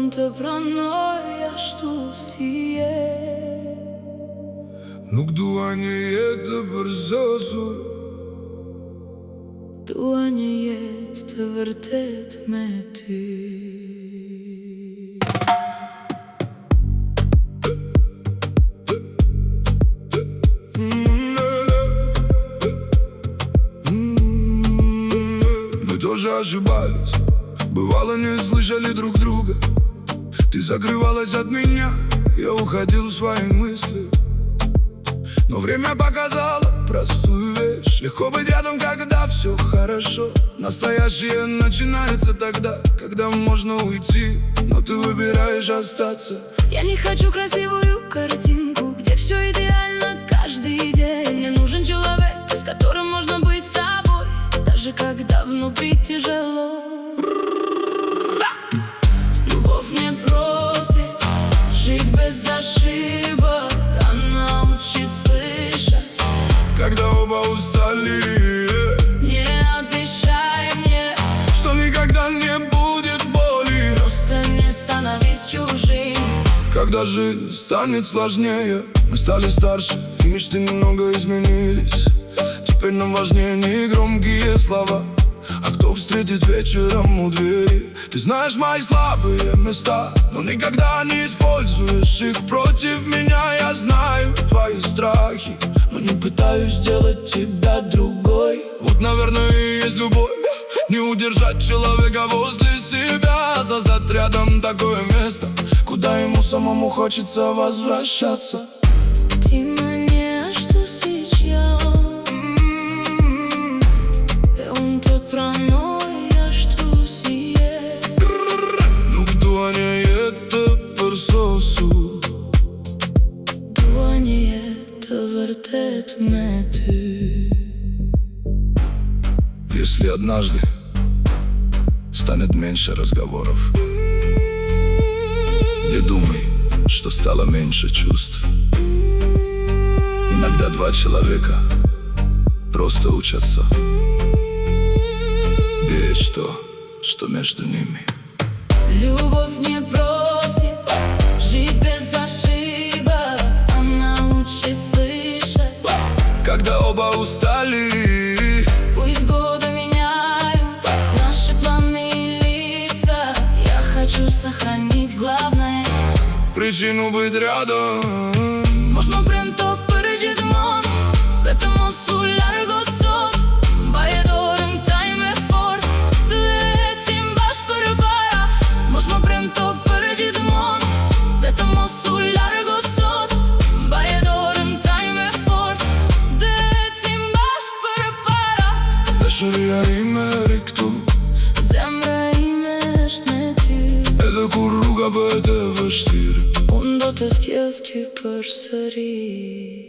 unë të pranoj ashtu si je. Nuk dua një jetë të përzosur, dua një jetë të vërtet me ty. Мы тоже ошибались, бывало не слышали друг друга. Ты закрывалась от меня, я уходил в свои мысли. Но время показало простую вещь: легко быть рядом, когда все хорошо. Настоящее начинается тогда, когда можно уйти, но ты выбираешь остаться. Я не хочу красивую картинку, где все идеально каждый день. Мне нужен человек, с которым можно быть собой, даже когда внутри тяжело. Любовь не просит жить без ошибок, она учит слышать, когда оба устали. Не обещай мне, что никогда не будет боли. просто не становись чужим. Когда жизнь станет сложнее, мы стали старше, и мечты немного изменились. Теперь нам важнее не громкие слова, а кто встретит вечером у двери. Ты знаешь мои слабые места, но никогда не используешь их против меня. Я знаю твои страхи, но не пытаюсь сделать тебя другой. Вот, наверное, и есть любовь: не удержать человека возле себя, создать рядом такое место, куда ему самому хочется возвращаться. Если однажды станет меньше разговоров, не думай, что стало меньше чувств. Иногда два человека просто учатся беречь то, что между ними. Любовь не просит жить без ошибок, она учит слышать, когда оба устали. Пусть годы меняют наши планы и лица, я хочу сохранить главное: причину быть рядом. Možno prendo përgjith mon, vetëm mos u largo sot. Mbaje dorën taj me fort, dhe ecim bashkë përpara. Možno prendo përgjith mon, vetëm mos u largo sot. Mbaje dorën taj me fort, dhe ecim bashkë përpara. Dashuria ime ri këtu, zemra ime është me ty. edhe kur rruga bëhet e vështirë, unë do të zgjedh ty përsëri.